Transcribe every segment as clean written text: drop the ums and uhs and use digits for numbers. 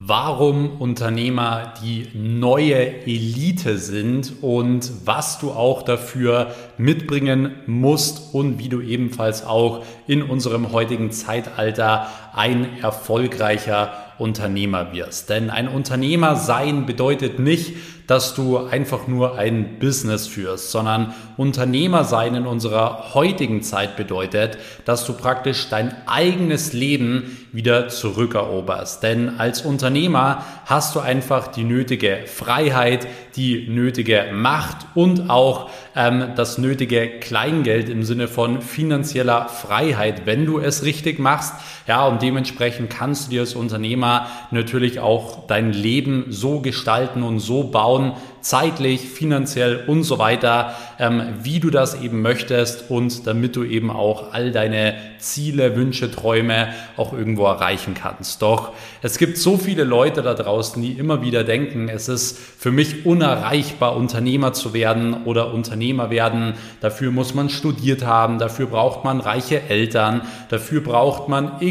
warum Unternehmer die neue Elite sind und was du auch dafür mitbringen musst und wie du ebenfalls auch in unserem heutigen Zeitalter ein erfolgreicher Unternehmer wirst. Denn ein Unternehmer sein bedeutet nicht, dass du einfach nur ein Business führst, sondern Unternehmer sein in unserer heutigen Zeit bedeutet, dass du praktisch dein eigenes Leben wieder zurückeroberst. Denn als Unternehmer hast du einfach die nötige Freiheit, die nötige Macht und auch das nötige Kleingeld im Sinne von finanzieller Freiheit, wenn du es richtig machst. Ja, und dementsprechend kannst du dir als Unternehmer natürlich auch dein Leben so gestalten und so bauen, zeitlich, finanziell und so weiter, wie du das eben möchtest und damit du eben auch all deine Ziele, Wünsche, Träume auch irgendwo erreichen kannst. Doch es gibt so viele Leute da draußen, die immer wieder denken, es ist für mich unerreichbar, Unternehmer zu werden oder Unternehmer werden. Dafür muss man studiert haben, dafür braucht man reiche Eltern, dafür braucht man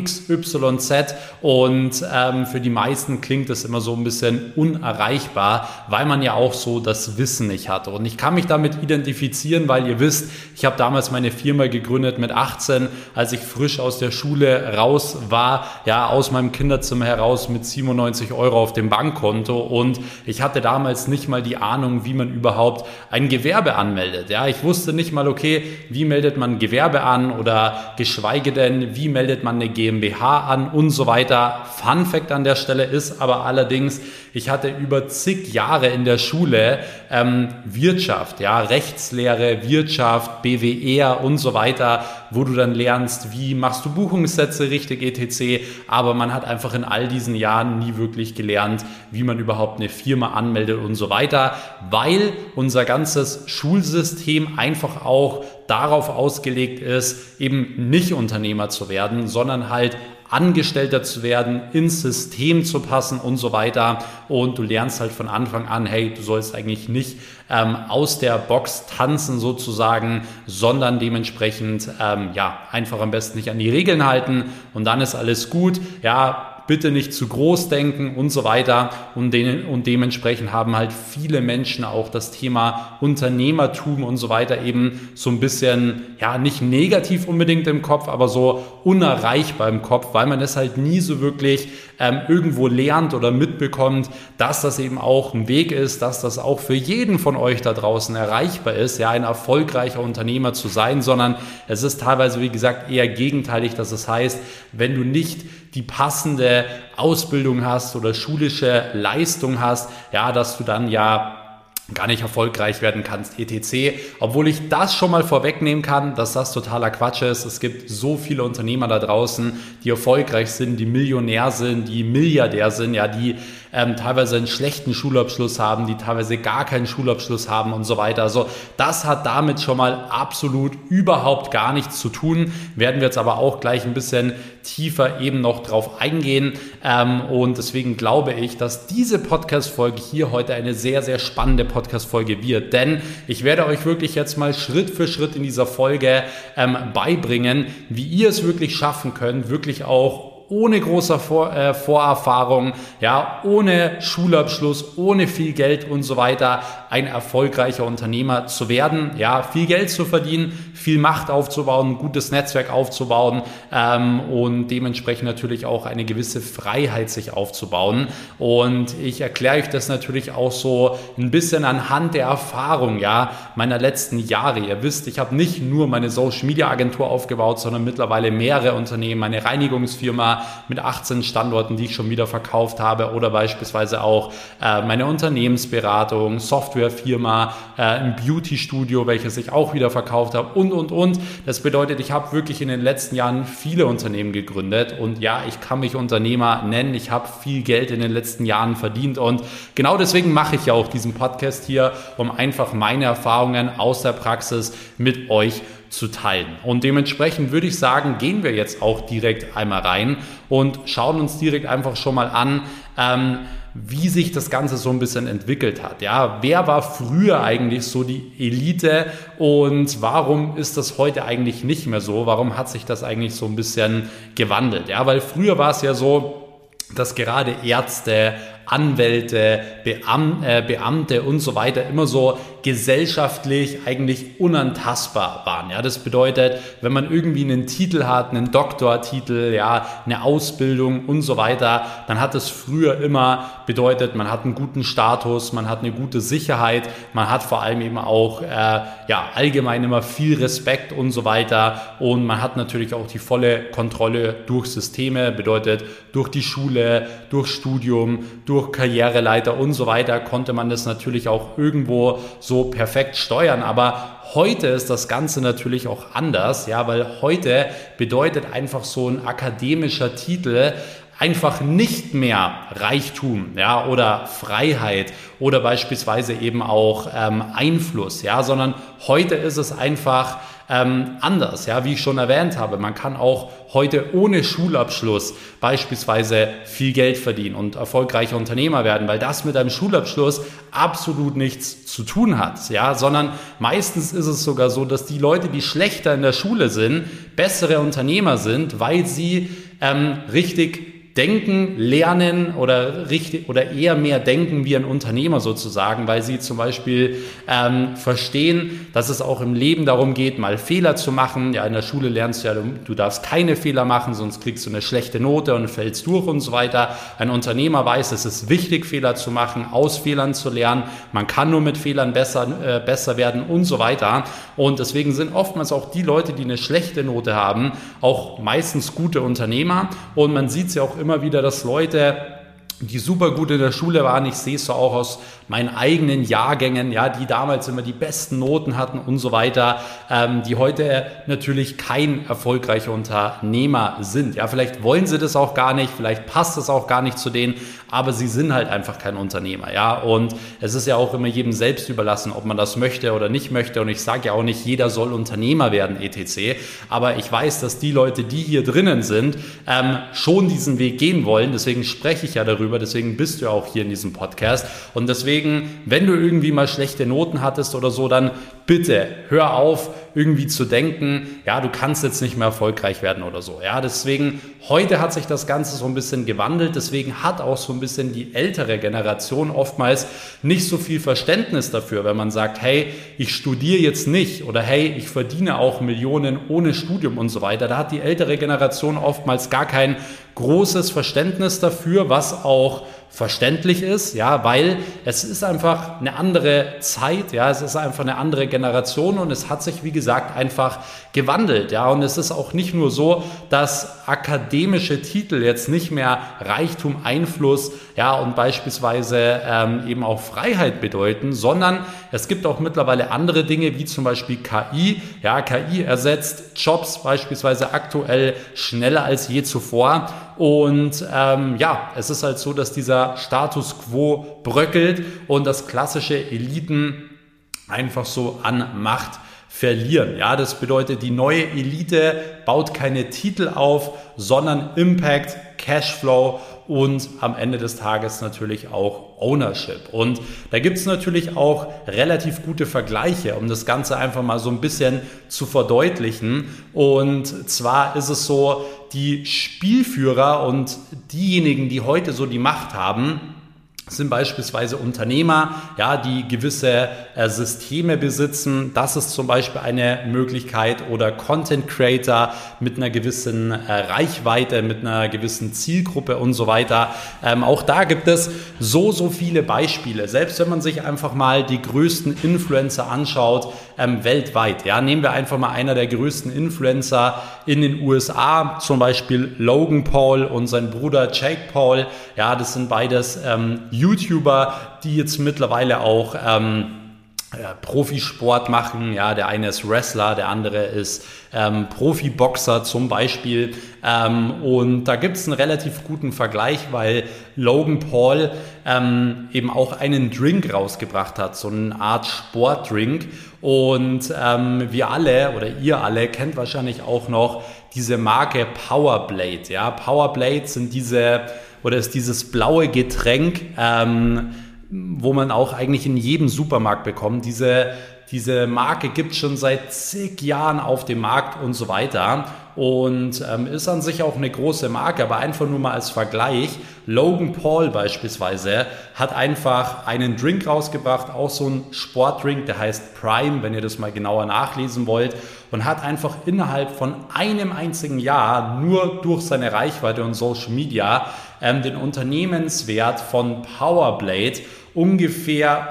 XYZ und für die meisten klingt es immer so ein bisschen unerreichbar, weil man ja auch so das Wissen nicht hat. Und ich kann mich damit identifizieren, weil ihr wisst, ich habe damals meine Firma gegründet mit 18, als ich frisch aus der Schule raus war, ja, aus meinem Kinderzimmer heraus mit 97 Euro auf dem Bankkonto und ich hatte damals nicht mal die Ahnung, wie man überhaupt ein Gewerbe anmeldet. Ja, ich wusste nicht mal, okay, wie meldet man ein Gewerbe an oder geschweige denn, wie meldet man eine GmbH an und so weiter. Fun Fact an der Stelle ist aber allerdings, ich hatte über zig Jahre in der Schule Wirtschaft, ja, Rechtslehre, Wirtschaft, BWR und so weiter, wo du dann lernst, wie machst du Buchungssätze richtig etc. Aber man hat einfach in all diesen Jahren nie wirklich gelernt, wie man überhaupt eine Firma anmeldet und so weiter, weil unser ganzes Schulsystem einfach auch darauf ausgelegt ist, eben nicht Unternehmer zu werden, sondern halt Angestellter zu werden, ins System zu passen und so weiter. Und du lernst halt von Anfang an, hey, du sollst eigentlich nicht aus der Box tanzen sozusagen, sondern dementsprechend einfach am besten nicht an die Regeln halten und dann ist alles gut. Ja, bitte nicht zu groß denken und so weiter. Und dementsprechend haben halt viele Menschen auch das Thema Unternehmertum und so weiter eben so ein bisschen, ja, nicht negativ unbedingt im Kopf, aber so unerreichbar im Kopf, weil man es halt nie so wirklich irgendwo lernt oder mitbekommt, dass das eben auch ein Weg ist, dass das auch für jeden von euch da draußen erreichbar ist, ja, ein erfolgreicher Unternehmer zu sein, sondern es ist teilweise, wie gesagt, eher gegenteilig, dass es heißt, wenn du nicht die passende Ausbildung hast oder schulische Leistung hast, ja, dass du dann ja gar nicht erfolgreich werden kannst, etc. Obwohl ich das schon mal vorwegnehmen kann, dass das totaler Quatsch ist. Es gibt so viele Unternehmer da draußen, die erfolgreich sind, die Millionär sind, die Milliardär sind, ja, die teilweise einen schlechten Schulabschluss haben, die teilweise gar keinen Schulabschluss haben und so weiter. Also das hat damit schon mal absolut überhaupt gar nichts zu tun. Werden wir jetzt aber auch gleich ein bisschen tiefer eben noch drauf eingehen. Und deswegen glaube ich, dass diese Podcast-Folge hier heute eine sehr, sehr spannende Podcast-Folge wird. Denn ich werde euch wirklich jetzt mal Schritt für Schritt in dieser Folge beibringen, wie ihr es wirklich schaffen könnt, wirklich auch ohne großer Vorerfahrung, ja, ohne Schulabschluss, ohne viel Geld und so weiter, ein erfolgreicher Unternehmer zu werden, ja, viel Geld zu verdienen, viel Macht aufzubauen, ein gutes Netzwerk aufzubauen und dementsprechend natürlich auch eine gewisse Freiheit sich aufzubauen. Und ich erkläre euch das natürlich auch so ein bisschen anhand der Erfahrung, ja, meiner letzten Jahre. Ihr wisst, ich habe nicht nur meine Social Media Agentur aufgebaut, sondern mittlerweile mehrere Unternehmen, meine Reinigungsfirma mit 18 Standorten, die ich schon wieder verkauft habe oder beispielsweise auch meine Unternehmensberatung, Softwarefirma, ein Beauty-Studio, welches ich auch wieder verkauft habe und. Das bedeutet, ich habe wirklich in den letzten Jahren viele Unternehmen gegründet und ja, ich kann mich Unternehmer nennen. Ich habe viel Geld in den letzten Jahren verdient und genau deswegen mache ich ja auch diesen Podcast hier, um einfach meine Erfahrungen aus der Praxis mit euch zu teilen. Und dementsprechend würde ich sagen, gehen wir jetzt auch direkt einmal rein und schauen uns direkt einfach schon mal an, wie sich das Ganze so ein bisschen entwickelt hat. Ja, wer war früher eigentlich so die Elite und warum ist das heute eigentlich nicht mehr so? Warum hat sich das eigentlich so ein bisschen gewandelt? Ja, weil früher war es ja so, dass gerade Ärzte, Anwälte, Beamte und so weiter immer so gesellschaftlich eigentlich unantastbar waren. Ja, das bedeutet, wenn man irgendwie einen Titel hat, einen Doktortitel, ja, eine Ausbildung und so weiter, dann hat es früher immer bedeutet, man hat einen guten Status, man hat eine gute Sicherheit, man hat vor allem eben auch allgemein immer viel Respekt und so weiter, und man hat natürlich auch die volle Kontrolle durch Systeme, bedeutet durch die Schule, durch Studium, durch Karriereleiter und so weiter konnte man das natürlich auch irgendwo so perfekt steuern. Aber heute ist das Ganze natürlich auch anders, ja, weil heute bedeutet einfach so ein akademischer Titel einfach nicht mehr Reichtum, ja, oder Freiheit oder beispielsweise eben auch Einfluss, ja, sondern heute ist es einfach anders, ja, wie ich schon erwähnt habe. Man kann auch heute ohne Schulabschluss beispielsweise viel Geld verdienen und erfolgreicher Unternehmer werden, weil das mit einem Schulabschluss absolut nichts zu tun hat, ja, sondern meistens ist es sogar so, dass die Leute, die schlechter in der Schule sind, bessere Unternehmer sind, weil sie richtig denken, lernen oder eher mehr denken wie ein Unternehmer sozusagen, weil sie zum Beispiel verstehen, dass es auch im Leben darum geht, mal Fehler zu machen. Ja, in der Schule lernst du ja, du darfst keine Fehler machen, sonst kriegst du eine schlechte Note und fällst durch und so weiter. Ein Unternehmer weiß, es ist wichtig, Fehler zu machen, aus Fehlern zu lernen. Man kann nur mit Fehlern besser werden und so weiter. Und deswegen sind oftmals auch die Leute, die eine schlechte Note haben, auch meistens gute Unternehmer. Und man sieht es ja auch immer wieder, dass Leute, die super gut in der Schule waren, ich sehe es so auch aus meinen eigenen Jahrgängen, ja, die damals immer die besten Noten hatten und so weiter, die heute natürlich kein erfolgreicher Unternehmer sind. Ja, vielleicht wollen sie das auch gar nicht, vielleicht passt es auch gar nicht zu denen, aber sie sind halt einfach kein Unternehmer, ja, und es ist ja auch immer jedem selbst überlassen, ob man das möchte oder nicht möchte, und ich sage ja auch nicht, jeder soll Unternehmer werden, etc., aber ich weiß, dass die Leute, die hier drinnen sind, schon diesen Weg gehen wollen, deswegen spreche ich ja darüber, deswegen bist du ja auch hier in diesem Podcast, und deswegen, wenn du irgendwie mal schlechte Noten hattest oder so, dann bitte hör auf, irgendwie zu denken, ja, du kannst jetzt nicht mehr erfolgreich werden oder so. Ja, deswegen, heute hat sich das Ganze so ein bisschen gewandelt, deswegen hat auch so ein bisschen die ältere Generation oftmals nicht so viel Verständnis dafür, wenn man sagt, hey, ich studiere jetzt nicht oder hey, ich verdiene auch Millionen ohne Studium und so weiter. Da hat die ältere Generation oftmals gar kein großes Verständnis dafür, was auch verständlich ist, ja, weil es ist einfach eine andere Zeit, ja, es ist einfach eine andere Generation und es hat sich, wie gesagt, einfach gewandelt, ja, und es ist auch nicht nur so, dass akademische Titel jetzt nicht mehr Reichtum, Einfluss, ja, und beispielsweise eben auch Freiheit bedeuten, sondern es gibt auch mittlerweile andere Dinge, wie zum Beispiel KI, ja, KI ersetzt Jobs beispielsweise aktuell schneller als je zuvor. Und es ist halt so, dass dieser Status quo bröckelt und das klassische Eliten einfach so an Macht verlieren. Ja, das bedeutet, die neue Elite baut keine Titel auf, sondern Impact, Cashflow und am Ende des Tages natürlich auch Ownership. Und da gibt es natürlich auch relativ gute Vergleiche, um das Ganze einfach mal so ein bisschen zu verdeutlichen. Und zwar ist es so, die Spielführer und diejenigen, die heute so die Macht haben, sind beispielsweise Unternehmer, ja, die gewisse Systeme besitzen. Das ist zum Beispiel eine Möglichkeit, oder Content Creator mit einer gewissen Reichweite, mit einer gewissen Zielgruppe und so weiter. Auch da gibt es so viele Beispiele. Selbst wenn man sich einfach mal die größten Influencer anschaut, weltweit. Ja, nehmen wir einfach mal einer der größten Influencer in den USA, zum Beispiel Logan Paul und sein Bruder Jake Paul. Ja, das sind beides YouTuber, die jetzt mittlerweile auch Profisport machen. Ja, der eine ist Wrestler, der andere ist Profiboxer zum Beispiel. Und da gibt es einen relativ guten Vergleich, weil Logan Paul eben auch einen Drink rausgebracht hat, so eine Art Sportdrink. Und wir alle oder ihr alle kennt wahrscheinlich auch noch diese Marke Powerblade. Ja, Powerblade ist dieses blaue Getränk, wo man auch eigentlich in jedem Supermarkt bekommt. Diese Marke gibt es schon seit zig Jahren auf dem Markt und so weiter. und ist an sich auch eine große Marke, aber einfach nur mal als Vergleich. Logan Paul beispielsweise hat einfach einen Drink rausgebracht, auch so ein Sportdrink, der heißt Prime, wenn ihr das mal genauer nachlesen wollt, und hat einfach innerhalb von einem einzigen Jahr nur durch seine Reichweite und Social Media den Unternehmenswert von Powerblade ungefähr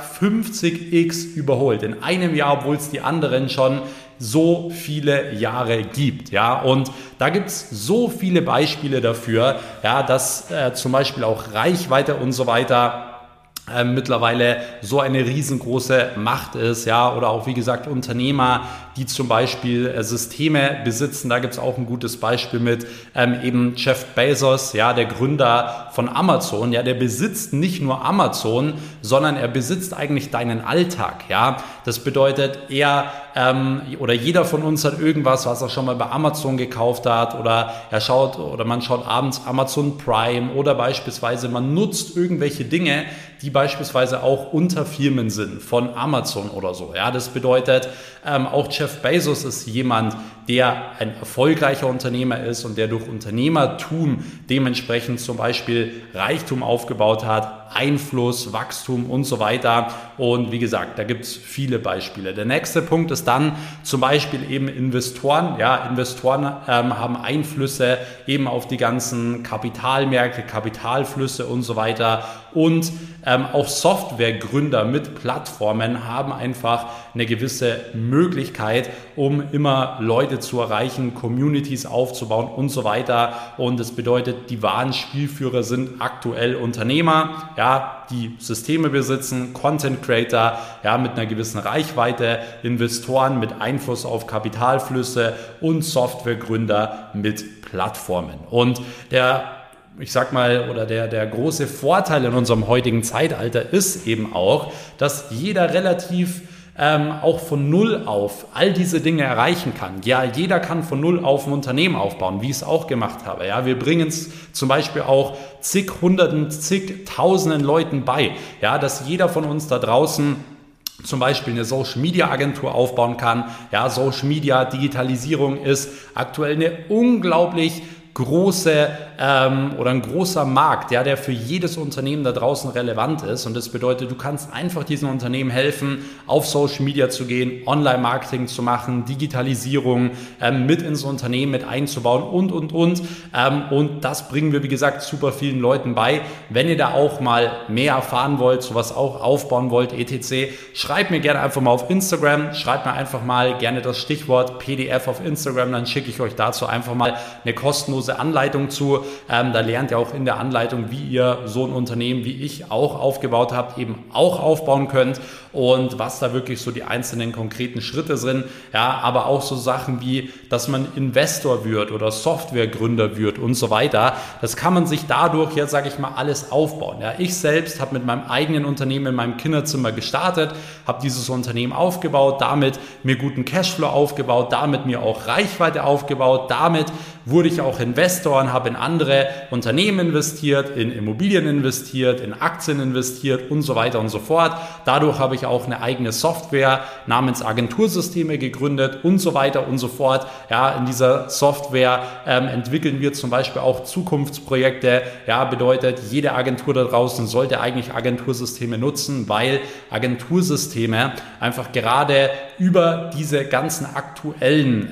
50x überholt. In einem Jahr, obwohl es die anderen schon so viele Jahre gibt, ja, und da gibt es so viele Beispiele dafür, ja, dass zum Beispiel auch Reichweite und so weiter mittlerweile so eine riesengroße Macht ist, ja, oder auch wie gesagt Unternehmer, die zum Beispiel Systeme besitzen. Da gibt es auch ein gutes Beispiel mit eben Jeff Bezos, ja, der Gründer von Amazon, ja, der besitzt nicht nur Amazon, sondern er besitzt eigentlich deinen Alltag, ja. Das bedeutet, er oder jeder von uns hat irgendwas, was er schon mal bei Amazon gekauft hat, oder man schaut abends Amazon Prime, oder beispielsweise man nutzt irgendwelche Dinge, die beispielsweise auch Unterfirmen sind von Amazon oder so. Ja, das bedeutet, auch Jeff Bezos ist jemand, der ein erfolgreicher Unternehmer ist und der durch Unternehmertum dementsprechend zum Beispiel Reichtum aufgebaut hat, Einfluss, Wachstum und so weiter. Und wie gesagt, da gibt es viele Beispiele. Der nächste Punkt ist dann zum Beispiel eben Investoren. Ja, Investoren haben Einflüsse eben auf die ganzen Kapitalmärkte, Kapitalflüsse und so weiter. Und auch Softwaregründer mit Plattformen haben einfach eine gewisse Möglichkeit, um immer Leute zu erreichen, Communities aufzubauen und so weiter. Und das bedeutet, die wahren Spielführer sind aktuell Unternehmer, ja, die Systeme besitzen, Content Creator, ja, mit einer gewissen Reichweite, Investoren mit Einfluss auf Kapitalflüsse und Softwaregründer mit Plattformen. Und der große Vorteil in unserem heutigen Zeitalter ist eben auch, dass jeder relativ auch von Null auf all diese Dinge erreichen kann. Ja, jeder kann von Null auf ein Unternehmen aufbauen, wie ich es auch gemacht habe. Ja, wir bringen es zum Beispiel auch zig Hunderten, zig Tausenden Leuten bei, ja, dass jeder von uns da draußen zum Beispiel eine Social Media Agentur aufbauen kann. Ja, Social Media Digitalisierung ist aktuell eine unglaublich große oder ein großer Markt, ja, der für jedes Unternehmen da draußen relevant ist. Und das bedeutet, du kannst einfach diesen Unternehmen helfen, auf Social Media zu gehen, Online-Marketing zu machen, Digitalisierung mit ins Unternehmen mit einzubauen und. Und das bringen wir, wie gesagt, super vielen Leuten bei. Wenn ihr da auch mal mehr erfahren wollt, sowas auch aufbauen wollt, etc., schreibt mir gerne einfach mal auf Instagram, schreibt mir einfach mal gerne das Stichwort PDF auf Instagram, dann schicke ich euch dazu einfach mal eine kostenlose Anleitung zu. Da lernt ihr auch in der Anleitung, wie ihr so ein Unternehmen, wie ich auch aufgebaut habt, eben auch aufbauen könnt und was da wirklich so die einzelnen konkreten Schritte sind. Ja, aber auch so Sachen wie, dass man Investor wird oder Softwaregründer wird und so weiter. Das kann man sich dadurch jetzt, sage ich mal, alles aufbauen. Ja, ich selbst habe mit meinem eigenen Unternehmen in meinem Kinderzimmer gestartet, habe dieses Unternehmen aufgebaut, damit mir guten Cashflow aufgebaut, damit mir auch Reichweite aufgebaut, damit wurde ich auch Investor und habe in andere Unternehmen investiert, in Immobilien investiert, in Aktien investiert und so weiter und so fort. Dadurch habe ich auch eine eigene Software namens Agentursysteme gegründet und so weiter und so fort. Ja, in dieser Software entwickeln wir zum Beispiel auch Zukunftsprojekte. Ja, bedeutet, jede Agentur da draußen sollte eigentlich Agentursysteme nutzen, weil Agentursysteme einfach gerade über diese ganzen aktuellen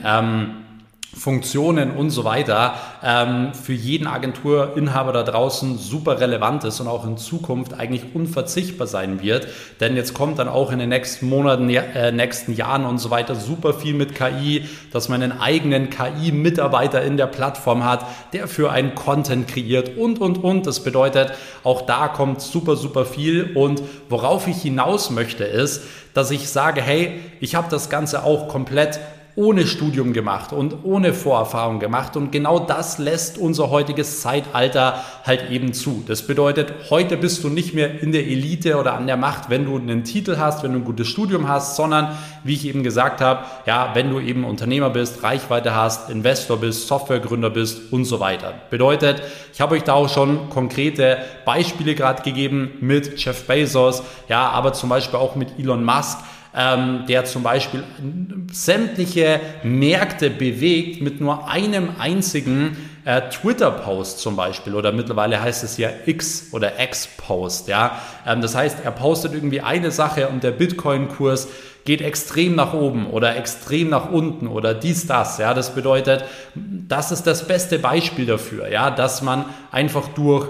Funktionen und so weiter für jeden Agenturinhaber da draußen super relevant ist und auch in Zukunft eigentlich unverzichtbar sein wird. Denn jetzt kommt dann auch in den nächsten Monaten, nächsten Jahren und so weiter super viel mit KI, dass man einen eigenen KI-Mitarbeiter in der Plattform hat, der für einen Content kreiert und. Das bedeutet, auch da kommt super viel. Und worauf ich hinaus möchte ist, dass ich sage, hey, ich habe das Ganze auch komplett ohne Studium gemacht und ohne Vorerfahrung gemacht, und genau das lässt unser heutiges Zeitalter halt eben zu. Das bedeutet, heute bist du nicht mehr in der Elite oder an der Macht, wenn du einen Titel hast, wenn du ein gutes Studium hast, sondern, wie ich eben gesagt habe, ja, wenn du eben Unternehmer bist, Reichweite hast, Investor bist, Softwaregründer bist und so weiter. Bedeutet, ich habe euch da auch schon konkrete Beispiele gerade gegeben mit Jeff Bezos, ja, aber zum Beispiel auch mit Elon Musk. der zum Beispiel sämtliche Märkte bewegt mit nur einem einzigen Twitter-Post zum Beispiel, oder mittlerweile heißt es ja X oder X-Post, ja. Das heißt, er postet irgendwie eine Sache und der Bitcoin-Kurs geht extrem nach oben oder extrem nach unten oder dies, das, ja. Das bedeutet, das ist das beste Beispiel dafür, ja, dass man einfach durch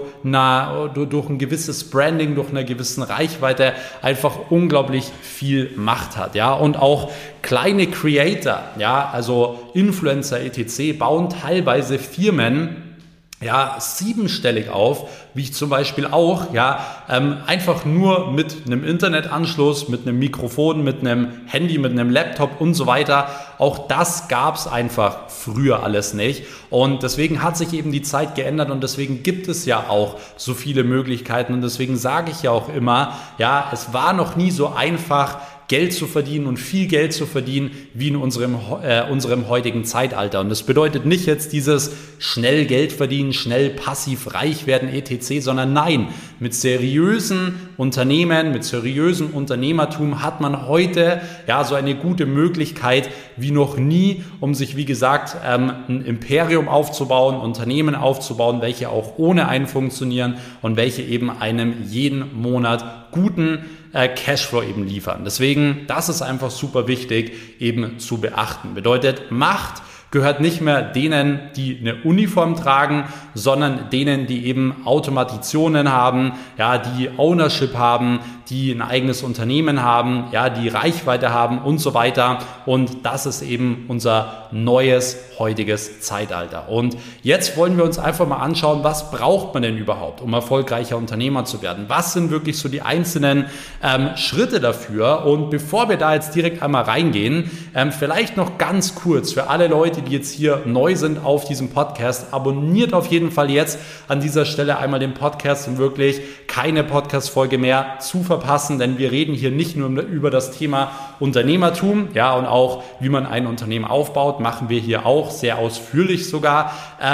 ein gewisses Branding, durch eine gewisse Reichweite einfach unglaublich viel Macht hat, ja. Und auch kleine Creator, ja, also Influencer etc. bauen teilweise Firmen, ja, siebenstellig auf, wie ich zum Beispiel auch, ja, einfach nur mit einem Internetanschluss, mit einem Mikrofon, mit einem Handy, mit einem Laptop und so weiter. Auch das gab es einfach früher alles nicht. Und deswegen hat sich eben die Zeit geändert und deswegen gibt es ja auch so viele Möglichkeiten und deswegen sage ich ja auch immer, ja, es war noch nie so einfach, Geld zu verdienen und viel Geld zu verdienen wie in unserem heutigen Zeitalter. Und das bedeutet nicht jetzt dieses schnell Geld verdienen, schnell passiv reich werden etc., sondern nein, mit seriösen Unternehmen, mit seriösem Unternehmertum hat man heute ja so eine gute Möglichkeit wie noch nie, um sich wie gesagt ein Imperium aufzubauen, Unternehmen aufzubauen, welche auch ohne einen funktionieren und welche eben einem jeden Monat guten Cashflow eben liefern. Deswegen, das ist einfach super wichtig eben zu beachten. Bedeutet, Macht gehört nicht mehr denen, die eine Uniform tragen, sondern denen, die eben Automatisationen haben, ja, die Ownership haben, die ein eigenes Unternehmen haben, ja, die Reichweite haben und so weiter. Und das ist eben unser neues heutiges Zeitalter. Und jetzt wollen wir uns einfach mal anschauen, was braucht man denn überhaupt, um erfolgreicher Unternehmer zu werden? Was sind wirklich so die einzelnen Schritte dafür? Und bevor wir da jetzt direkt einmal reingehen, vielleicht noch ganz kurz für alle Leute, die jetzt hier neu sind auf diesem Podcast, abonniert auf jeden Fall jetzt an dieser Stelle einmal den Podcast, um wirklich keine Podcast-Folge mehr zu verpassen, denn wir reden hier nicht nur über das Thema Unternehmertum, ja, und auch wie man ein Unternehmen aufbaut, machen wir hier auch sehr ausführlich sogar,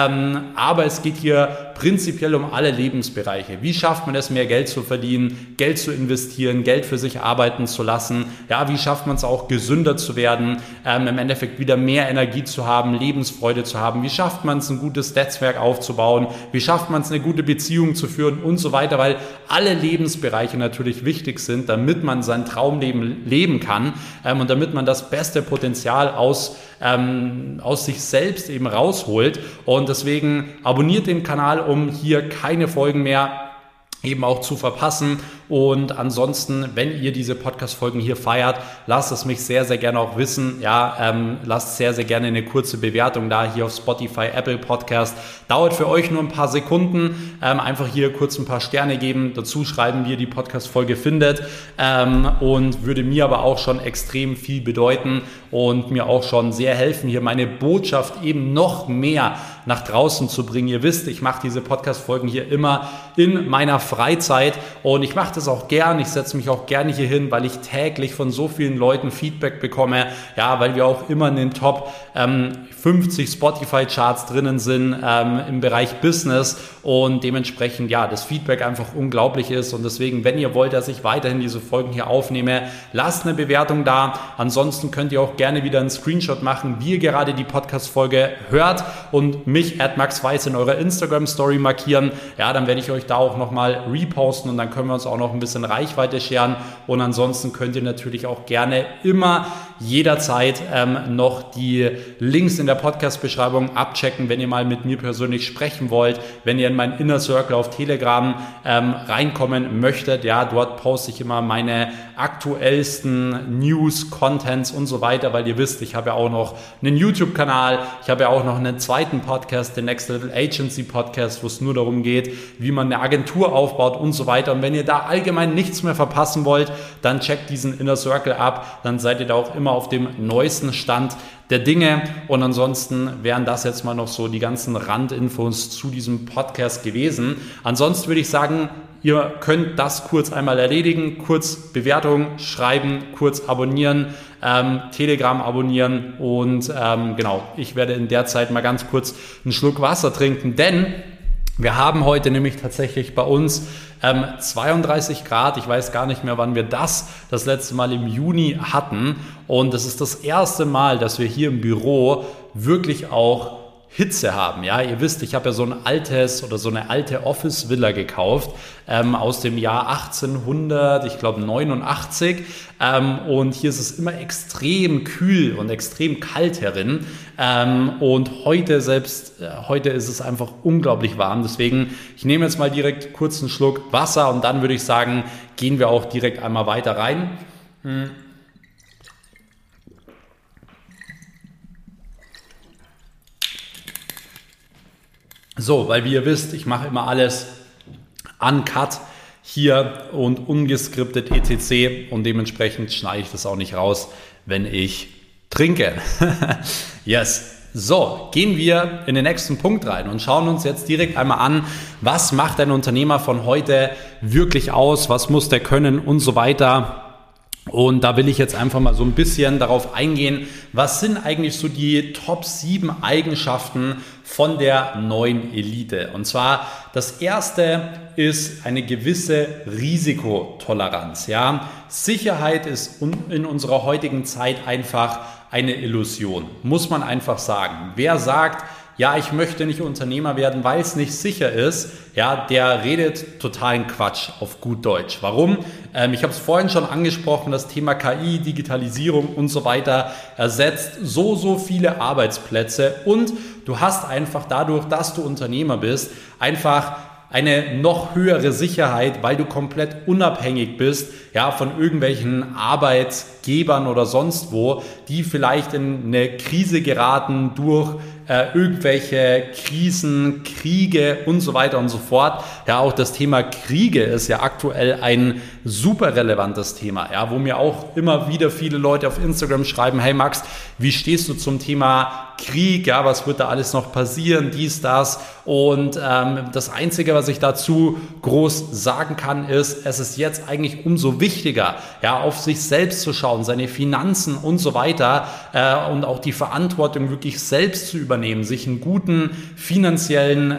aber es geht hier prinzipiell um alle Lebensbereiche. Wie schafft man es, mehr Geld zu verdienen, Geld zu investieren, Geld für sich arbeiten zu lassen, ja, wie schafft man es auch, gesünder zu werden, im Endeffekt wieder mehr Energie zu haben, Lebensfreude zu haben, wie schafft man es, ein gutes Netzwerk aufzubauen, wie schafft man es, eine gute Beziehung zu führen und so weiter, weil alle Lebensbereiche natürlich wichtig sind, damit man sein Traumleben leben kann und damit man das beste Potenzial aus sich selbst eben rausholt. Und deswegen abonniert den Kanal, um hier keine Folgen mehr eben auch zu verpassen. Und ansonsten, wenn ihr diese Podcast-Folgen hier feiert, lasst es mich sehr, sehr gerne auch wissen. Ja, lasst sehr, sehr gerne eine kurze Bewertung da hier auf Spotify, Apple Podcast. Dauert für euch nur ein paar Sekunden. Einfach hier kurz ein paar Sterne geben, dazu schreiben, wie ihr die Podcast-Folge findet. Und würde mir aber auch schon extrem viel bedeuten und mir auch schon sehr helfen, hier meine Botschaft eben noch mehr nach draußen zu bringen. Ihr wisst, ich mache diese Podcast-Folgen hier immer in meiner Freizeit und ich mache das auch gern. Ich setze mich auch gerne hier hin, weil ich täglich von so vielen Leuten Feedback bekomme, ja, weil wir auch immer in den Top 50 Spotify-Charts drinnen sind im Bereich Business und dementsprechend, ja, das Feedback einfach unglaublich ist und deswegen, wenn ihr wollt, dass ich weiterhin diese Folgen hier aufnehme, lasst eine Bewertung da. Ansonsten könnt ihr auch gerne wieder einen Screenshot machen, wie ihr gerade die Podcast-Folge hört und mich @maxweiss in eurer Instagram-Story markieren. Ja, dann werde ich euch da auch nochmal reposten und dann können wir uns auch noch ein bisschen Reichweite scheren und ansonsten könnt ihr natürlich auch gerne immer jederzeit noch die Links in der Podcast-Beschreibung abchecken, wenn ihr mal mit mir persönlich sprechen wollt, wenn ihr in meinen Inner Circle auf Telegram reinkommen möchtet. Ja, dort poste ich immer meine aktuellsten News, Contents und so weiter, weil ihr wisst, ich habe ja auch noch einen YouTube-Kanal, ich habe ja auch noch einen zweiten Podcast, den Next Level Agency Podcast, wo es nur darum geht, wie man eine Agentur aufbaut und so weiter. Und wenn ihr da allgemein nichts mehr verpassen wollt, dann checkt diesen Inner Circle ab, dann seid ihr da auch immer auf dem neuesten Stand der Dinge und ansonsten wären das jetzt mal noch so die ganzen Randinfos zu diesem Podcast gewesen. Ansonsten würde ich sagen, ihr könnt das kurz einmal erledigen, kurz Bewertung schreiben, kurz abonnieren, Telegram abonnieren und genau, ich werde in der Zeit mal ganz kurz einen Schluck Wasser trinken, denn wir haben heute nämlich tatsächlich bei uns 32 Grad, ich weiß gar nicht mehr, wann wir das letzte Mal im Juni hatten. Und das ist das erste Mal, dass wir hier im Büro wirklich auch Hitze haben. Ja, ihr wisst, ich habe ja so eine alte Office-Villa gekauft aus dem Jahr 1800, ich glaube 89. Und hier ist es immer extrem kühl und extrem kalt herin. Und heute ist es einfach unglaublich warm. Deswegen, ich nehme jetzt mal direkt kurz einen Schluck Wasser und dann würde ich sagen, gehen wir auch direkt einmal weiter rein. So, weil wie ihr wisst, ich mache immer alles uncut hier und ungeskriptet etc. und dementsprechend schneide ich das auch nicht raus, wenn ich trinke. Yes. So, gehen wir in den nächsten Punkt rein und schauen uns jetzt direkt einmal an, was macht ein Unternehmer von heute wirklich aus, was muss der können und so weiter. Und da will ich jetzt einfach mal so ein bisschen darauf eingehen, was sind eigentlich so die Top 7 Eigenschaften von der neuen Elite. Und zwar das erste ist eine gewisse Risikotoleranz. Ja? Sicherheit ist in unserer heutigen Zeit einfach eine Illusion, muss man einfach sagen. Wer sagt, ja, ich möchte nicht Unternehmer werden, weil es nicht sicher ist, ja, der redet totalen Quatsch auf gut Deutsch. Warum? Ich habe es vorhin schon angesprochen, das Thema KI, Digitalisierung und so weiter ersetzt so viele Arbeitsplätze und du hast einfach dadurch, dass du Unternehmer bist, einfach eine noch höhere Sicherheit, weil du komplett unabhängig bist, ja, von irgendwelchen Arbeitgebern oder sonst wo, die vielleicht in eine Krise geraten durch irgendwelche Krisen, Kriege und so weiter und so fort. Ja, auch das Thema Kriege ist ja aktuell ein super relevantes Thema, ja, wo mir auch immer wieder viele Leute auf Instagram schreiben, hey Max, wie stehst du zum Thema Krieg, ja, was wird da alles noch passieren, dies, das und das Einzige, was ich dazu groß sagen kann, ist, es ist jetzt eigentlich umso wichtiger, ja, auf sich selbst zu schauen, seine Finanzen und so weiter und auch die Verantwortung wirklich selbst zu übernehmen, sich einen guten finanziellen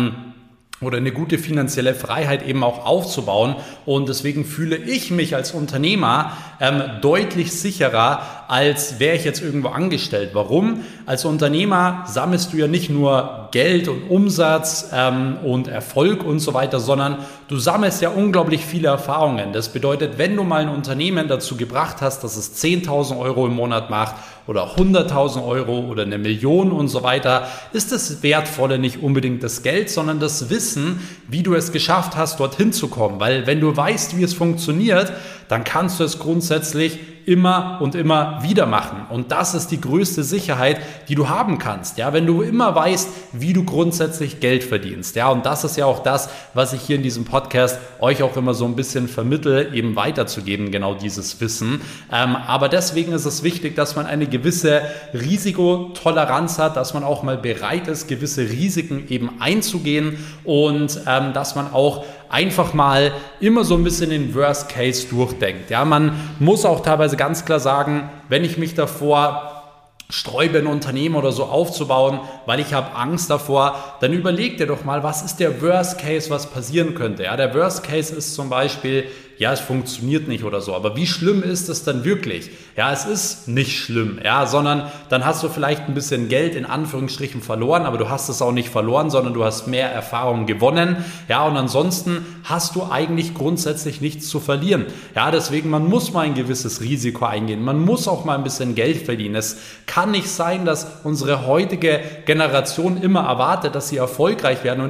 oder eine gute finanzielle Freiheit eben auch aufzubauen. Und deswegen fühle ich mich als Unternehmer deutlich sicherer, als wäre ich jetzt irgendwo angestellt. Warum? Als Unternehmer sammelst du ja nicht nur Geld und Umsatz und Erfolg und so weiter, sondern du sammelst ja unglaublich viele Erfahrungen. Das bedeutet, wenn du mal ein Unternehmen dazu gebracht hast, dass es 10.000 Euro im Monat macht oder 100.000 Euro oder 1 Million und so weiter, ist das Wertvolle nicht unbedingt das Geld, sondern das Wissen, wie du es geschafft hast, dorthin zu kommen. Weil wenn du weißt, wie es funktioniert, dann kannst du es grundsätzlich immer und immer wieder machen. Und das ist die größte Sicherheit, die du haben kannst. Ja, wenn du immer weißt, wie du grundsätzlich Geld verdienst. Ja, und das ist ja auch das, was ich hier in diesem Podcast euch auch immer so ein bisschen vermittle, eben weiterzugeben, genau dieses Wissen. Aber deswegen ist es wichtig, dass man eine gewisse Risikotoleranz hat, dass man auch mal bereit ist, gewisse Risiken eben einzugehen und dass man auch einfach mal immer so ein bisschen den Worst Case durchdenkt. Ja, man muss auch teilweise ganz klar sagen, wenn ich mich davor sträube, ein Unternehmen oder so aufzubauen, weil ich habe Angst davor, dann überleg dir doch mal, was ist der Worst Case, was passieren könnte. Ja, der Worst Case ist zum Beispiel, ja, es funktioniert nicht oder so, aber wie schlimm ist es dann wirklich? Ja, es ist nicht schlimm, ja, sondern dann hast du vielleicht ein bisschen Geld in Anführungsstrichen verloren, aber du hast es auch nicht verloren, sondern du hast mehr Erfahrung gewonnen, ja, und ansonsten hast du eigentlich grundsätzlich nichts zu verlieren. Ja, deswegen, man muss mal ein gewisses Risiko eingehen, man muss auch mal ein bisschen Geld verdienen. Es kann nicht sein, dass unsere heutige Generation immer erwartet, dass sie erfolgreich werden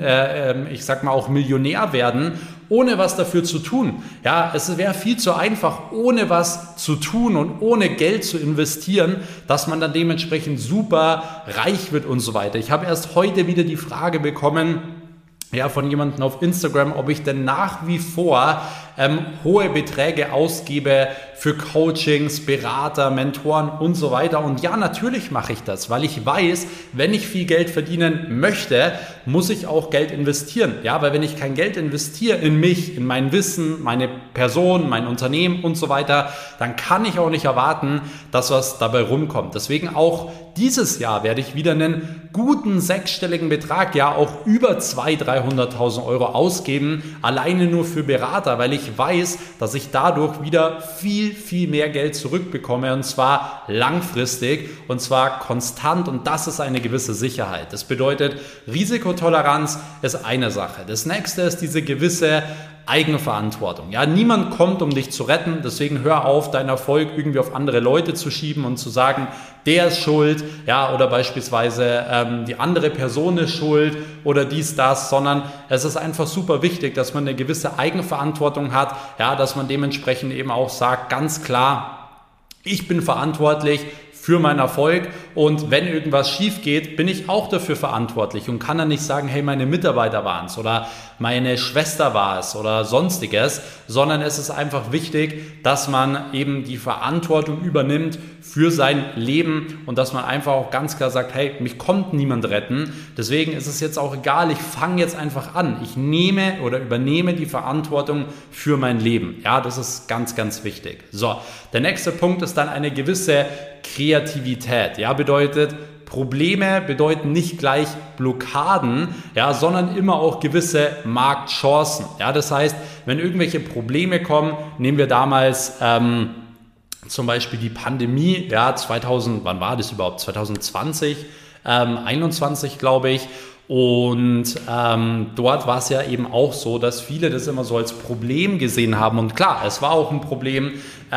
und ich sag mal auch Millionär werden, ohne was dafür zu tun. Ja, es wäre viel zu einfach, ohne was zu tun und ohne Geld zu investieren, dass man dann dementsprechend super reich wird und so weiter. Ich habe erst heute wieder die Frage bekommen, ja, von jemandem auf Instagram, ob ich denn nach wie vor hohe Beträge ausgebe für Coachings, Berater, Mentoren und so weiter. Und ja, natürlich mache ich das, weil ich weiß, wenn ich viel Geld verdienen möchte, muss ich auch Geld investieren. Ja, weil wenn ich kein Geld investiere in mich, in mein Wissen, meine Person, mein Unternehmen und so weiter, dann kann ich auch nicht erwarten, dass was dabei rumkommt. Deswegen auch dieses Jahr werde ich wieder einen guten sechsstelligen Betrag, ja auch über 200.000-300.000 Euro ausgeben, alleine nur für Berater, weil ich weiß, dass ich dadurch wieder viel mehr Geld zurückbekomme und zwar langfristig und zwar konstant und das ist eine gewisse Sicherheit. Das bedeutet, Risikotoleranz ist eine Sache. Das nächste ist diese gewisse Eigenverantwortung. Ja, niemand kommt, um dich zu retten, deswegen hör auf, deinen Erfolg irgendwie auf andere Leute zu schieben und zu sagen, der ist schuld, ja, oder beispielsweise die andere Person ist schuld oder dies, das, sondern es ist einfach super wichtig, dass man eine gewisse Eigenverantwortung hat, ja, dass man dementsprechend eben auch sagt, ganz klar, ich bin verantwortlich für meinen Erfolg und wenn irgendwas schief geht, bin ich auch dafür verantwortlich und kann dann nicht sagen, hey, meine Mitarbeiter waren es oder meine Schwester war es oder sonstiges, sondern es ist einfach wichtig, dass man eben die Verantwortung übernimmt für sein Leben und dass man einfach auch ganz klar sagt, hey, mich kommt niemand retten, deswegen ist es jetzt auch egal, ich fange jetzt einfach an, ich nehme oder übernehme die Verantwortung für mein Leben. Ja, das ist ganz, ganz wichtig. So, der nächste Punkt ist dann eine gewisse Kreativität. Ja, bedeutet, Probleme bedeuten nicht gleich Blockaden, ja, sondern immer auch gewisse Marktchancen. Ja, das heißt, wenn irgendwelche Probleme kommen, nehmen wir damals zum Beispiel die Pandemie, ja, wann war das überhaupt? 2020, 21 glaube ich. Und dort war es ja eben auch so, dass viele das immer so als Problem gesehen haben. Und klar, es war auch ein Problem,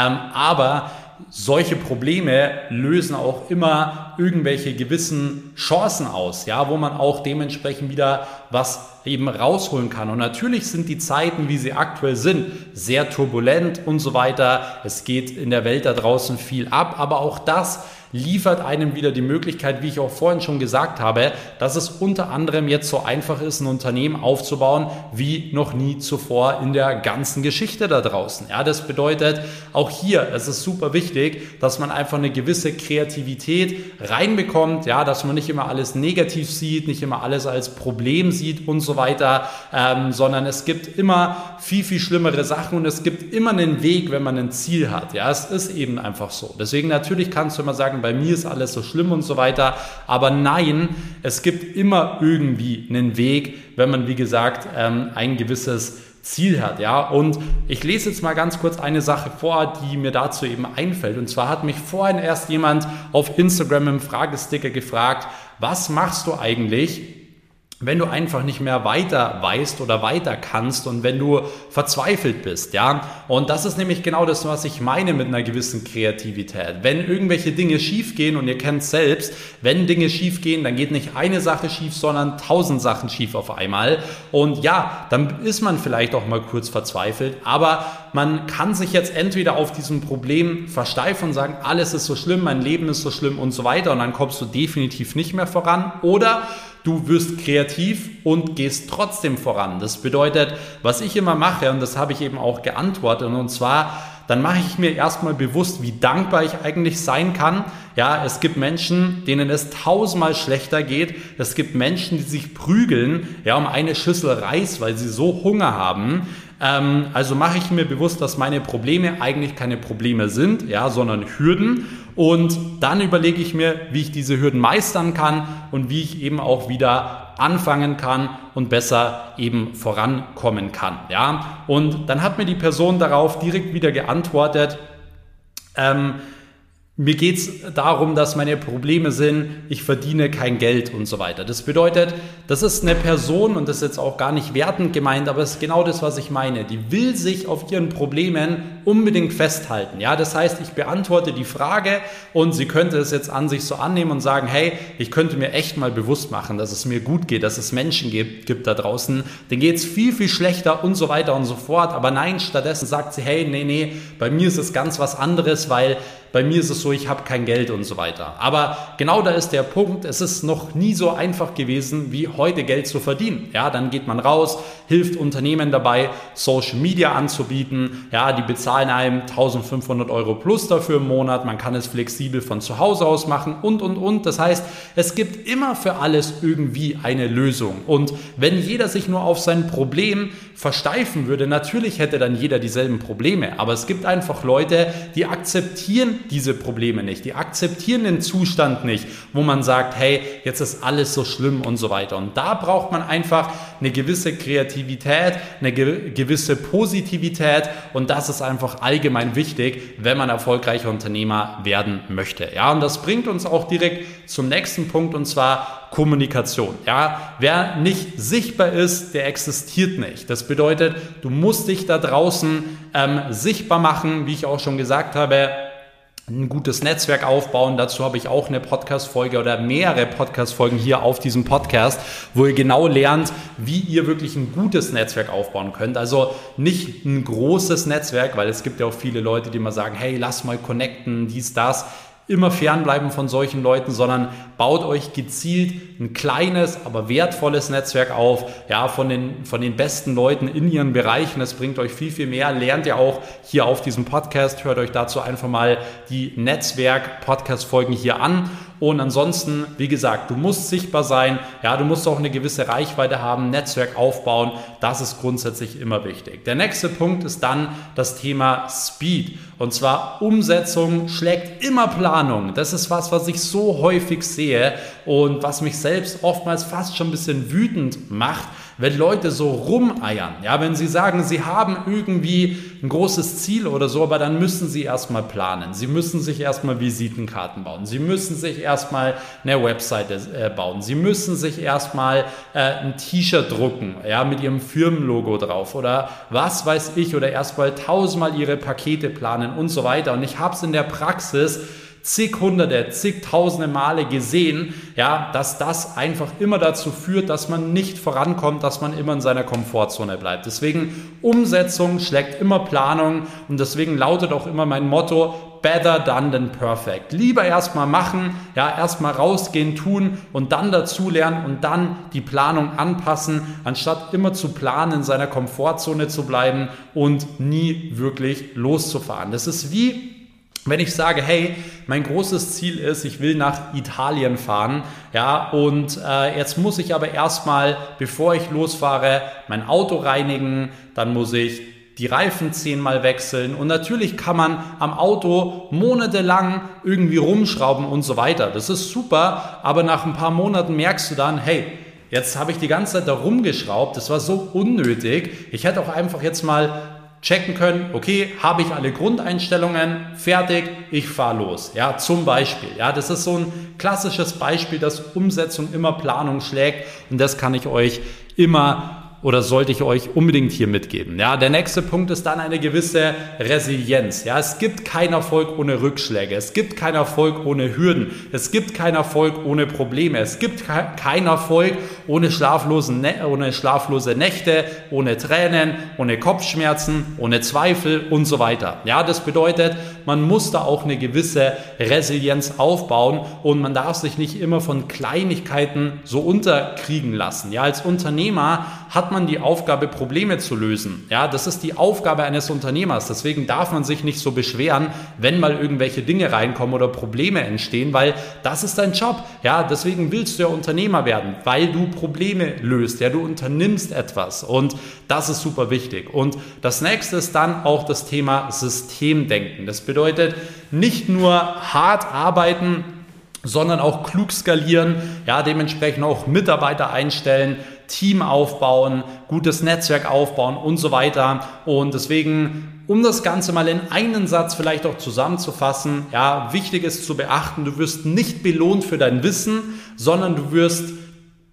aber solche Probleme lösen auch immer irgendwelche gewissen Chancen aus, ja, wo man auch dementsprechend wieder was eben rausholen kann. Und natürlich sind die Zeiten, wie sie aktuell sind, sehr turbulent und so weiter. Es geht in der Welt da draußen viel ab, aber auch das liefert einem wieder die Möglichkeit, wie ich auch vorhin schon gesagt habe, dass es unter anderem jetzt so einfach ist, ein Unternehmen aufzubauen, wie noch nie zuvor in der ganzen Geschichte da draußen. Ja, das bedeutet, auch hier, es ist super wichtig, dass man einfach eine gewisse Kreativität reinbekommt, ja, dass man nicht immer alles negativ sieht, nicht immer alles als Problem sieht und so weiter, sondern es gibt immer viel schlimmere Sachen und es gibt immer einen Weg, wenn man ein Ziel hat. Ja, es ist eben einfach so. Deswegen natürlich kannst du immer sagen, bei mir ist alles so schlimm und so weiter, aber nein, es gibt immer irgendwie einen Weg, wenn man, wie gesagt, ein gewisses Ziel hat, ja, und ich lese jetzt mal ganz kurz eine Sache vor, die mir dazu eben einfällt, und zwar hat mich vorhin erst jemand auf Instagram im Fragesticker gefragt, was machst du eigentlich, wenn du einfach nicht mehr weiter weißt oder weiter kannst und wenn du verzweifelt bist, ja. Und das ist nämlich genau das, was ich meine mit einer gewissen Kreativität. Wenn irgendwelche Dinge schief gehen und ihr kennt es selbst, wenn Dinge schief gehen, dann geht nicht eine Sache schief, sondern 1000 Sachen schief auf einmal. Und ja, dann ist man vielleicht auch mal kurz verzweifelt, aber man kann sich jetzt entweder auf diesem Problem versteifen und sagen, alles ist so schlimm, mein Leben ist so schlimm und so weiter und dann kommst du definitiv nicht mehr voran, oder du wirst kreativ und gehst trotzdem voran. Das bedeutet, was ich immer mache, und das habe ich eben auch geantwortet, und zwar, dann mache ich mir erstmal bewusst, wie dankbar ich eigentlich sein kann. Ja, es gibt Menschen, denen es 1000-mal schlechter geht. Es gibt Menschen, die sich prügeln, ja, um eine Schüssel Reis, weil sie so Hunger haben. Also mache ich mir bewusst, dass meine Probleme eigentlich keine Probleme sind, ja, sondern Hürden. Und dann überlege ich mir, wie ich diese Hürden meistern kann und wie ich eben auch wieder anfangen kann und besser eben vorankommen kann. Ja? Und dann hat mir die Person darauf direkt wieder geantwortet, mir geht es darum, dass meine Probleme sind, ich verdiene kein Geld und so weiter. Das bedeutet, das ist eine Person, und das ist jetzt auch gar nicht wertend gemeint, aber es ist genau das, was ich meine. Die will sich auf ihren Problemen unbedingt festhalten. Ja, das heißt, ich beantworte die Frage und sie könnte es jetzt an sich so annehmen und sagen, hey, ich könnte mir echt mal bewusst machen, dass es mir gut geht, dass es Menschen gibt da draußen, denen geht es viel schlechter und so weiter und so fort. Aber nein, stattdessen sagt sie, hey, nee, bei mir ist es ganz was anderes, weil bei mir ist es so, ich habe kein Geld und so weiter. Aber genau da ist der Punkt, es ist noch nie so einfach gewesen, wie heute Geld zu verdienen. Ja, dann geht man raus, hilft Unternehmen dabei, Social Media anzubieten. Ja, die bezahlen einem 1.500 € plus dafür im Monat. Man kann es flexibel von zu Hause aus machen und. Das heißt, es gibt immer für alles irgendwie eine Lösung. Und wenn jeder sich nur auf sein Problem versteifen würde, natürlich hätte dann jeder dieselben Probleme. Aber es gibt einfach Leute, die akzeptieren diese Probleme nicht. Die akzeptieren den Zustand nicht, wo man sagt, hey, jetzt ist alles so schlimm und so weiter. Und da braucht man einfach eine gewisse Kreativität, eine gewisse Positivität und das ist einfach allgemein wichtig, wenn man erfolgreicher Unternehmer werden möchte. Ja, und das bringt uns auch direkt zum nächsten Punkt und zwar Kommunikation. Ja, wer nicht sichtbar ist, der existiert nicht. Das bedeutet, du musst dich da draußen sichtbar machen, wie ich auch schon gesagt habe, ein gutes Netzwerk aufbauen. Dazu habe ich auch eine Podcast-Folge oder mehrere Podcast-Folgen hier auf diesem Podcast, wo ihr genau lernt, wie ihr wirklich ein gutes Netzwerk aufbauen könnt. Also nicht ein großes Netzwerk, weil es gibt ja auch viele Leute, die immer sagen, hey, lass mal connecten, dies, das. Immer fernbleiben von solchen Leuten, sondern baut euch gezielt ein kleines, aber wertvolles Netzwerk auf, ja, von den besten Leuten in ihren Bereichen. Das bringt euch viel, viel mehr. Lernt ihr auch hier auf diesem Podcast. Hört euch dazu einfach mal die Netzwerk-Podcast-Folgen hier an. Und ansonsten, wie gesagt, du musst sichtbar sein, ja, du musst auch eine gewisse Reichweite haben, Netzwerk aufbauen, das ist grundsätzlich immer wichtig. Der nächste Punkt ist dann das Thema Speed und zwar Umsetzung schlägt immer Planung. Das ist was ich so häufig sehe und was mich selbst oftmals fast schon ein bisschen wütend macht, wenn Leute so rumeiern, ja, wenn sie sagen, sie haben irgendwie ein großes Ziel oder so, aber dann müssen sie erstmal planen. Sie müssen sich erstmal Visitenkarten bauen. Sie müssen sich erstmal eine Webseite bauen. Sie müssen sich erstmal ein T-Shirt drucken, ja, mit ihrem Firmenlogo drauf oder was weiß ich oder erstmal 1000-mal ihre Pakete planen und so weiter. Und ich habe es in der Praxis zigtausende Male gesehen, ja, dass das einfach immer dazu führt, dass man nicht vorankommt, dass man immer in seiner Komfortzone bleibt. Deswegen Umsetzung schlägt immer Planung und deswegen lautet auch immer mein Motto, better done than perfect. Lieber erstmal machen, ja, erstmal rausgehen, tun und dann dazulernen und dann die Planung anpassen, anstatt immer zu planen, in seiner Komfortzone zu bleiben und nie wirklich loszufahren. Das ist wie wenn ich sage, hey, mein großes Ziel ist, ich will nach Italien fahren, ja, und jetzt muss ich aber erstmal, bevor ich losfahre, mein Auto reinigen, dann muss ich die Reifen 10-mal wechseln und natürlich kann man am Auto monatelang irgendwie rumschrauben und so weiter. Das ist super, aber nach ein paar Monaten merkst du dann, hey, jetzt habe ich die ganze Zeit da rumgeschraubt, das war so unnötig, ich hätte auch einfach jetzt mal checken können, okay, habe ich alle Grundeinstellungen, fertig, ich fahre los. Ja, zum Beispiel. Ja, das ist so ein klassisches Beispiel, dass Umsetzung immer Planung schlägt und das kann ich euch immer oder sollte ich euch unbedingt hier mitgeben. Ja, der nächste Punkt ist dann eine gewisse Resilienz. Ja, es gibt keinen Erfolg ohne Rückschläge. Es gibt keinen Erfolg ohne Hürden. Es gibt keinen Erfolg ohne Probleme. Es gibt keinen Erfolg ohne schlaflose Nächte, ohne Tränen, ohne Kopfschmerzen, ohne Zweifel und so weiter. Ja, das bedeutet, man muss da auch eine gewisse Resilienz aufbauen und man darf sich nicht immer von Kleinigkeiten so unterkriegen lassen. Ja, als Unternehmer hat man die Aufgabe, Probleme zu lösen. Ja, das ist die Aufgabe eines Unternehmers. Deswegen darf man sich nicht so beschweren, wenn mal irgendwelche Dinge reinkommen oder Probleme entstehen, weil das ist dein Job. Ja, deswegen willst du ja Unternehmer werden, weil du Probleme löst. Ja, du unternimmst etwas und das ist super wichtig. Und das nächste ist dann auch das Thema Systemdenken. Das bedeutet nicht nur hart arbeiten, sondern auch klug skalieren, ja, dementsprechend auch Mitarbeiter einstellen, Team aufbauen, gutes Netzwerk aufbauen und so weiter. Und deswegen, um das Ganze mal in einen Satz vielleicht auch zusammenzufassen, ja, wichtig ist zu beachten, du wirst nicht belohnt für dein Wissen, sondern du wirst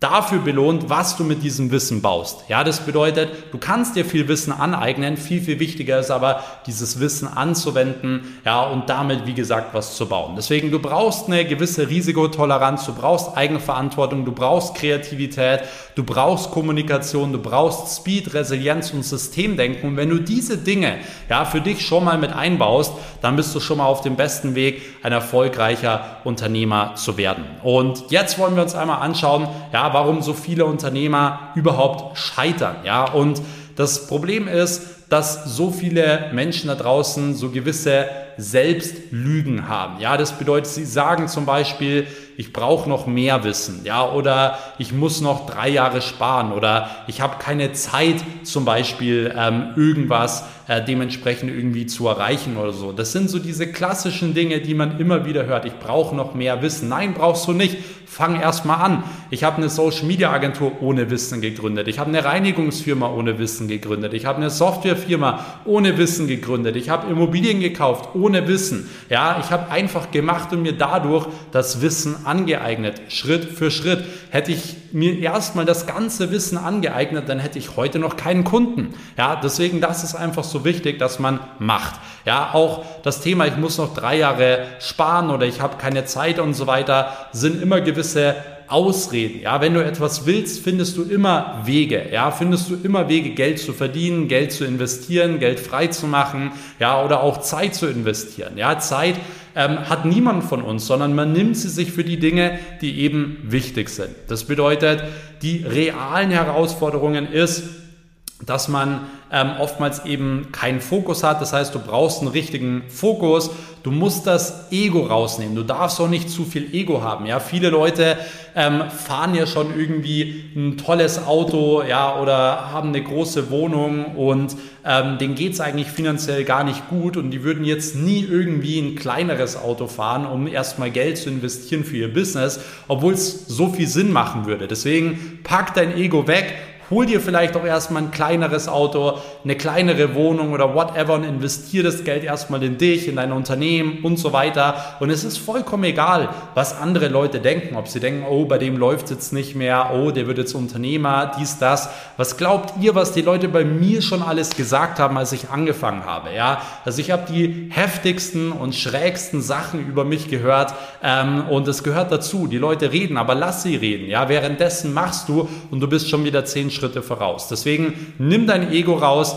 dafür belohnt, was du mit diesem Wissen baust. Ja, das bedeutet, du kannst dir viel Wissen aneignen, viel, viel wichtiger ist aber, dieses Wissen anzuwenden, ja, und damit, wie gesagt, was zu bauen. Deswegen, du brauchst eine gewisse Risikotoleranz, du brauchst Eigenverantwortung, du brauchst Kreativität, du brauchst Kommunikation, du brauchst Speed, Resilienz und Systemdenken. Und wenn du diese Dinge, ja, für dich schon mal mit einbaust, dann bist du schon mal auf dem besten Weg, ein erfolgreicher Unternehmer zu werden. Und jetzt wollen wir uns einmal anschauen, ja, warum so viele Unternehmer überhaupt scheitern. Ja, und das Problem ist, dass so viele Menschen da draußen so gewisse Selbstlügen haben. Ja, das bedeutet, sie sagen zum Beispiel, ich brauche noch mehr Wissen, ja, oder ich muss noch 3 Jahre sparen oder ich habe keine Zeit, zum Beispiel irgendwas dementsprechend irgendwie zu erreichen oder so. Das sind so diese klassischen Dinge, die man immer wieder hört. Ich brauche noch mehr Wissen. Nein, brauchst du nicht. Fang erst mal an. Ich habe eine Social-Media-Agentur ohne Wissen gegründet. Ich habe eine Reinigungsfirma ohne Wissen gegründet. Ich habe eine Softwarefirma ohne Wissen gegründet. Ich habe Immobilien gekauft ohne Wissen. Ja, ich habe einfach gemacht und mir dadurch das Wissen angeeignet. Schritt für Schritt. Hätte ich mir erstmal das ganze Wissen angeeignet, dann hätte ich heute noch keinen Kunden. Ja, deswegen, das ist einfach so wichtig, dass man macht. Ja, auch das Thema, ich muss noch 3 Jahre sparen oder ich habe keine Zeit und so weiter, sind immer gewisse Ausreden. Ja, wenn du etwas willst, findest du immer Wege. Ja, findest du immer Wege, Geld zu verdienen, Geld zu investieren, Geld frei zu machen, ja, oder auch Zeit zu investieren. Ja, Zeit hat niemand von uns, sondern man nimmt sie sich für die Dinge, die eben wichtig sind. Das bedeutet, die realen Herausforderungen ist, dass man oftmals eben keinen Fokus hat. Das heißt, du brauchst einen richtigen Fokus. Du musst das Ego rausnehmen. Du darfst auch nicht zu viel Ego haben. Ja, viele Leute fahren ja schon irgendwie ein tolles Auto, ja, oder haben eine große Wohnung und denen geht es eigentlich finanziell gar nicht gut und die würden jetzt nie irgendwie ein kleineres Auto fahren, um erstmal Geld zu investieren für ihr Business, obwohl es so viel Sinn machen würde. Deswegen pack dein Ego weg. Hol dir vielleicht auch erstmal ein kleineres Auto, eine kleinere Wohnung oder whatever und investier das Geld erstmal in dich, in dein Unternehmen und so weiter. Und es ist vollkommen egal, was andere Leute denken. Ob sie denken, oh, bei dem läuft es jetzt nicht mehr, oh, der wird jetzt Unternehmer, dies, das. Was glaubt ihr, was die Leute bei mir schon alles gesagt haben, als ich angefangen habe? Ja, also ich habe die heftigsten und schrägsten Sachen über mich gehört und es gehört dazu. Die Leute reden, aber lass sie reden. Ja, währenddessen machst du und du bist schon wieder 10 Schritte voraus. Deswegen nimm dein Ego raus,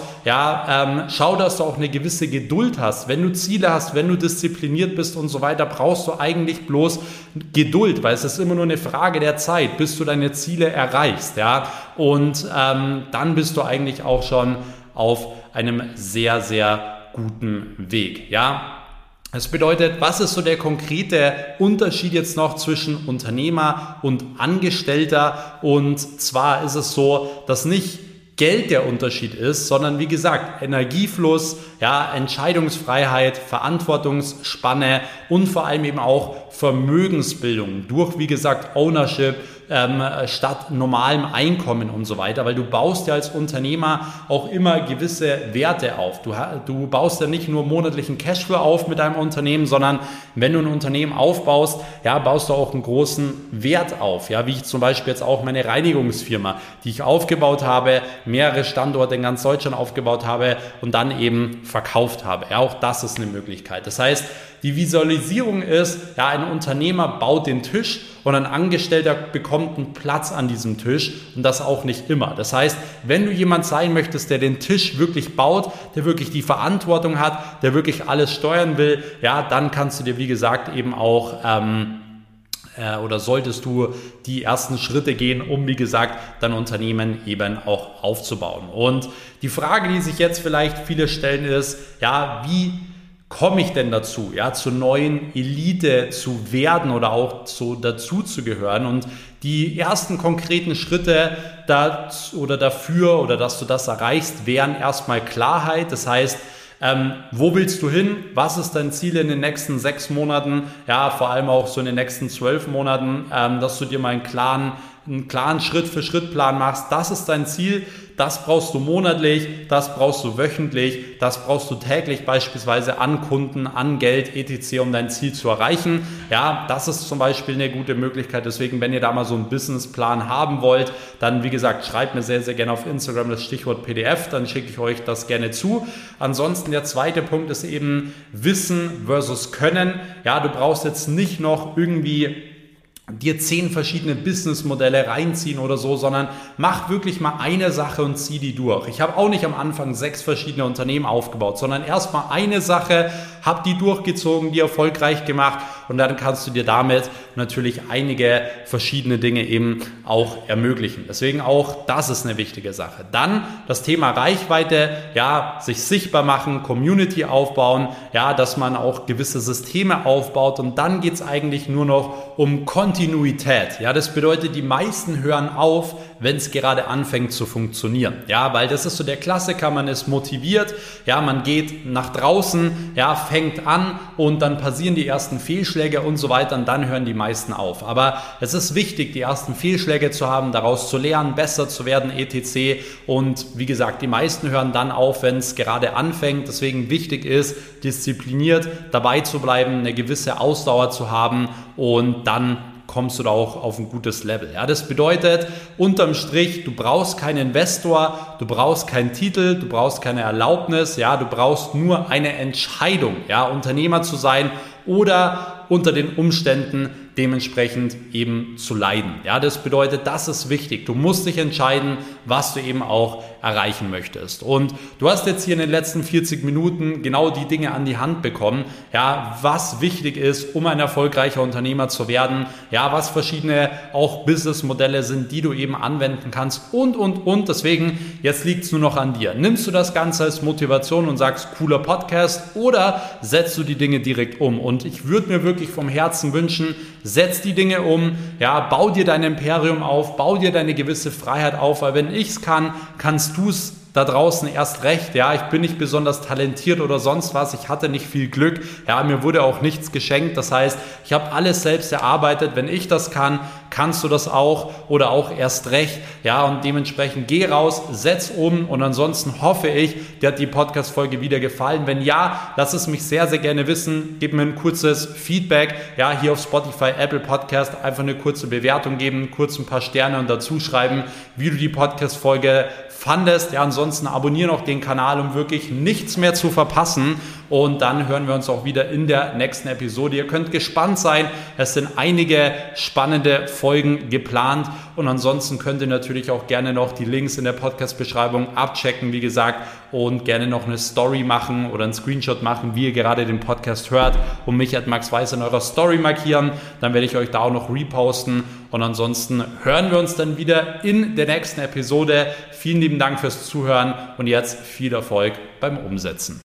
ja, schau, dass du auch eine gewisse Geduld hast. Wenn du Ziele hast, wenn du diszipliniert bist und so weiter, brauchst du eigentlich bloß Geduld, weil es ist immer nur eine Frage der Zeit, bis du deine Ziele erreichst, ja, und dann bist du eigentlich auch schon auf einem sehr, sehr guten Weg, ja. Das bedeutet, was ist so der konkrete Unterschied jetzt noch zwischen Unternehmer und Angestellter? Und zwar ist es so, dass nicht Geld der Unterschied ist, sondern wie gesagt, Energiefluss, ja, Entscheidungsfreiheit, Verantwortungsspanne und vor allem eben auch Vermögensbildung durch, wie gesagt, Ownership, statt normalem Einkommen und so weiter, weil du baust ja als Unternehmer auch immer gewisse Werte auf. Du baust ja nicht nur monatlichen Cashflow auf mit deinem Unternehmen, sondern wenn du ein Unternehmen aufbaust, ja, baust du auch einen großen Wert auf, ja, wie ich zum Beispiel jetzt auch meine Reinigungsfirma, die ich aufgebaut habe, mehrere Standorte in ganz Deutschland aufgebaut habe und dann eben verkauft habe. Ja, auch das ist eine Möglichkeit. Das heißt, die Visualisierung ist, ja, ein Unternehmer baut den Tisch und ein Angestellter bekommt einen Platz an diesem Tisch und das auch nicht immer. Das heißt, wenn du jemand sein möchtest, der den Tisch wirklich baut, der wirklich die Verantwortung hat, der wirklich alles steuern will, ja, dann kannst du dir, wie gesagt, eben auch oder solltest du die ersten Schritte gehen, um, wie gesagt, dein Unternehmen eben auch aufzubauen. Und die Frage, die sich jetzt vielleicht viele stellen, ist, ja, wie komme ich denn dazu, ja, zur neuen Elite zu werden oder auch dazu zu gehören? Und die ersten konkreten Schritte dafür oder dass du das erreichst, wären erstmal Klarheit. Das heißt, wo willst du hin? Was ist dein Ziel in den nächsten 6 Monaten? Ja, vor allem auch so in den nächsten 12 Monaten, dass du dir mal einen klaren Schritt-für-Schritt-Plan machst. Das ist dein Ziel. das brauchst du monatlich, das brauchst du wöchentlich, das brauchst du täglich beispielsweise an Kunden, an Geld, etc., um dein Ziel zu erreichen. Ja, das ist zum Beispiel eine gute Möglichkeit. Deswegen, wenn ihr da mal so einen Businessplan haben wollt, dann wie gesagt, schreibt mir sehr, sehr gerne auf Instagram das Stichwort PDF, dann schicke ich euch das gerne zu. Ansonsten der zweite Punkt ist eben Wissen versus Können. Ja, du brauchst jetzt nicht noch irgendwie dir 10 verschiedene Businessmodelle reinziehen oder so, sondern mach wirklich mal eine Sache und zieh die durch. Ich habe auch nicht am Anfang 6 verschiedene Unternehmen aufgebaut, sondern erstmal eine Sache, hab die durchgezogen, die erfolgreich gemacht und dann kannst du dir damit natürlich einige verschiedene Dinge eben auch ermöglichen. Deswegen auch, das ist eine wichtige Sache. Dann das Thema Reichweite, ja, sich sichtbar machen, Community aufbauen, ja, dass man auch gewisse Systeme aufbaut und dann geht es eigentlich nur noch um Kontinuität. Ja, das bedeutet, die meisten hören auf, wenn es gerade anfängt zu funktionieren. Ja, weil das ist so der Klassiker, man ist motiviert, ja, man geht nach draußen, ja, fängt an und dann passieren die ersten Fehlschläge und so weiter und dann hören die meisten auf. Aber es ist wichtig, die ersten Fehlschläge zu haben, daraus zu lernen, besser zu werden, etc. Und wie gesagt, die meisten hören dann auf, wenn es gerade anfängt. Deswegen wichtig ist, diszipliniert dabei zu bleiben, eine gewisse Ausdauer zu haben und dann kommst du da auch auf ein gutes Level. Ja, das bedeutet, unterm Strich, du brauchst keinen Investor, du brauchst keinen Titel, du brauchst keine Erlaubnis, ja, du brauchst nur eine Entscheidung, ja, Unternehmer zu sein oder unter den Umständen dementsprechend eben zu leiden. Ja, das bedeutet, das ist wichtig. Du musst dich entscheiden, was du eben auch erreichen möchtest. Und du hast jetzt hier in den letzten 40 Minuten genau die Dinge an die Hand bekommen, ja, was wichtig ist, um ein erfolgreicher Unternehmer zu werden, ja, was verschiedene auch Businessmodelle sind, die du eben anwenden kannst und. Deswegen, jetzt liegt es nur noch an dir. Nimmst du das Ganze als Motivation und sagst, cooler Podcast, oder setzt du die Dinge direkt um? Und ich würde mir wirklich vom Herzen wünschen, setz die Dinge um, ja, bau dir dein Imperium auf, bau dir deine gewisse Freiheit auf, weil wenn ich es kann, kannst du es da draußen erst recht. Ja, ich bin nicht besonders talentiert oder sonst was, ich hatte nicht viel Glück, ja, mir wurde auch nichts geschenkt, das heißt, ich habe alles selbst erarbeitet. Wenn ich das kann, kannst du das auch oder auch erst recht, ja, und dementsprechend geh raus, setz um und ansonsten hoffe ich, dir hat die Podcast-Folge wieder gefallen. Wenn ja, lass es mich sehr, sehr gerne wissen, gib mir ein kurzes Feedback, ja, hier auf Spotify, Apple Podcast, einfach eine kurze Bewertung geben, kurz ein paar Sterne und dazu schreiben, wie du die Podcast-Folge fandest. Ja, ansonsten abonniere noch den Kanal, um wirklich nichts mehr zu verpassen. Und dann hören wir uns auch wieder in der nächsten Episode. Ihr könnt gespannt sein. Es sind einige spannende Folgen geplant. Und ansonsten könnt ihr natürlich auch gerne noch die Links in der Podcast-Beschreibung abchecken, wie gesagt, und gerne noch eine Story machen oder einen Screenshot machen, wie ihr gerade den Podcast hört, und mich @maxweiss in eurer Story markieren. Dann werde ich euch da auch noch reposten. Und ansonsten hören wir uns dann wieder in der nächsten Episode. Vielen lieben Dank fürs Zuhören und jetzt viel Erfolg beim Umsetzen.